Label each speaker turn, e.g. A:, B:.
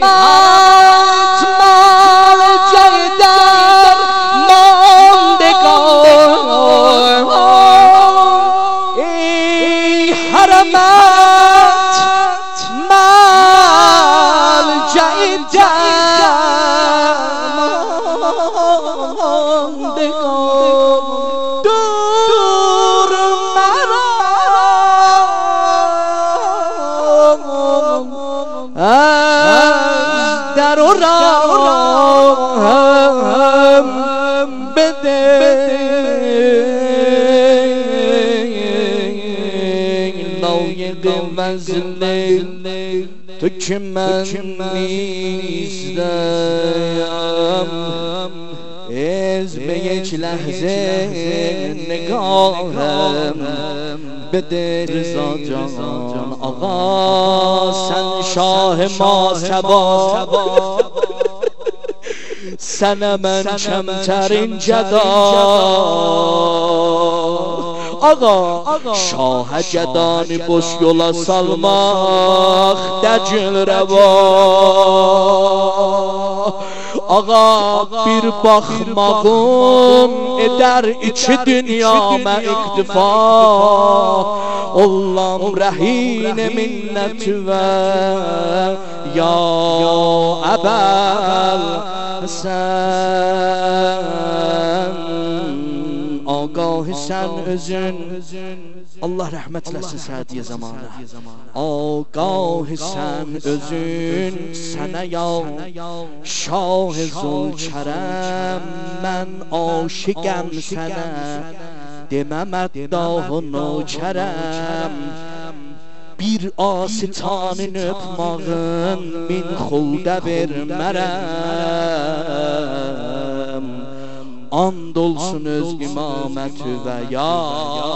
A: حرمت مال جدر ماندگار ای حرمت مال جدر ماندگار دور مرا از در و راه بده لایق وزن تو که من نیستم از به یک لحظه نگاهم بده رضا جان آقا سن شاه ما سبا سن من کمترین جدا آقا شاه جدانی boş yola salmak decil reva Ağa bir baxmağım eder içi dünyama iktifa Ollam rəhine minnət və ya əbəl sən Ağahı sən özün Allah rəhmət eləsin Sədiyə zamanı Ağahı sən özün sənə yav Şah Zülkərəm mən aşiqəm sənə Deməmət dağ nökərəm Bir asitanin öpmağın min xuldə vermərəm And olsun öz imamətü və ya